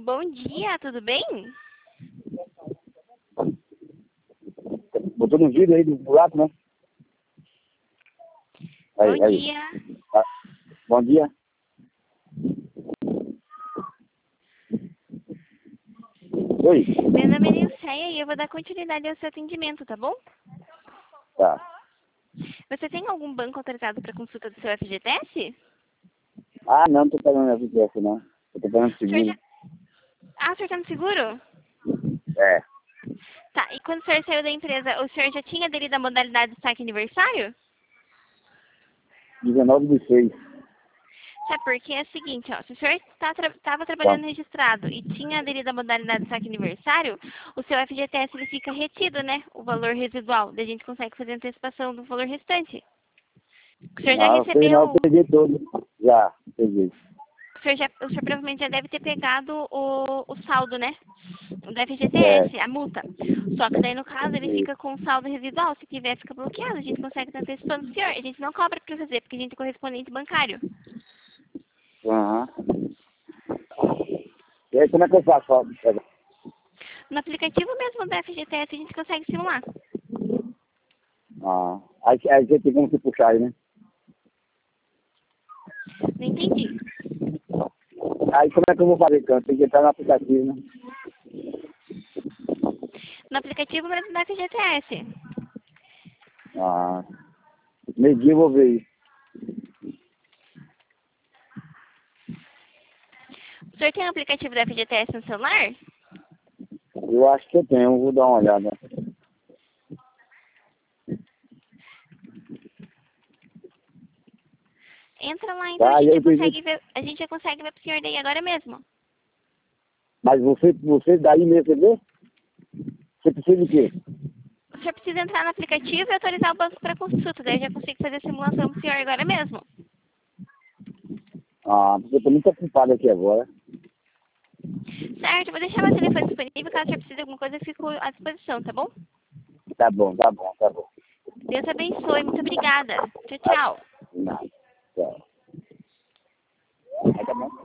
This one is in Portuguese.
Bom dia, tudo bem? Botou no vídeo aí do lado, né? Aí, Bom aí. dia. Ah, bom dia. Oi. Meu nome é Nilceia e eu vou dar continuidade ao seu atendimento, tá bom? Tá. Você tem algum banco autorizado para consulta do seu FGTS? Ah, não tô pagando a FGTS, não. Eu tô pagando O senhor seguro. já... Ah, o senhor tá no seguro? É. Tá, e quando o senhor saiu da empresa, o senhor já tinha aderido à modalidade do saque aniversário? 19/6. Sabe por quê? É o seguinte, ó, se o senhor estava Tá. trabalhando registrado e tinha aderido à modalidade de saque aniversário, o seu FGTS ele fica retido, né? O valor residual. Daí a gente consegue fazer antecipação do valor restante. O senhor já Não, eu sei, não, eu recebeu, peguei todo. Já, peguei. o senhor provavelmente já deve ter pegado o saldo, né? Do É. FGTS, a multa. Só que daí no caso ele fica com o saldo residual. Se quiser, fica bloqueado. A gente consegue estar antecipando o senhor. A gente não cobra para fazer, porque a gente é correspondente bancário. Aham. E aí, como é que eu faço? No aplicativo mesmo do FGTS a gente consegue simular. Ah, aí você tem como se puxar aí, né? Não entendi. Aí como é que eu vou fazer, canto? Tem que entrar no aplicativo, né? No aplicativo mesmo do FGTS. Ah, meio-dia eu vou ver isso. O senhor tem o aplicativo do FGTS no celular? Eu acho que eu tenho, eu vou dar uma olhada. Entra lá, então Tá, e aí, a gente já consegue ver pro senhor daí agora mesmo. mas você daí me receber? Você precisa de quê? O senhor precisa entrar no aplicativo e autorizar o banco para consulta. Daí eu já consigo fazer a simulação pro senhor agora mesmo. Ah, porque eu tô muito ocupado aqui agora. Certo, eu vou deixar meu telefone disponível. Caso o senhor precise de alguma coisa, eu fico à disposição, tá bom? Tá bom, tá bom, tá bom. Deus abençoe. Muito obrigada. Tchau, Tá, tchau. não, tchau. Tá bom.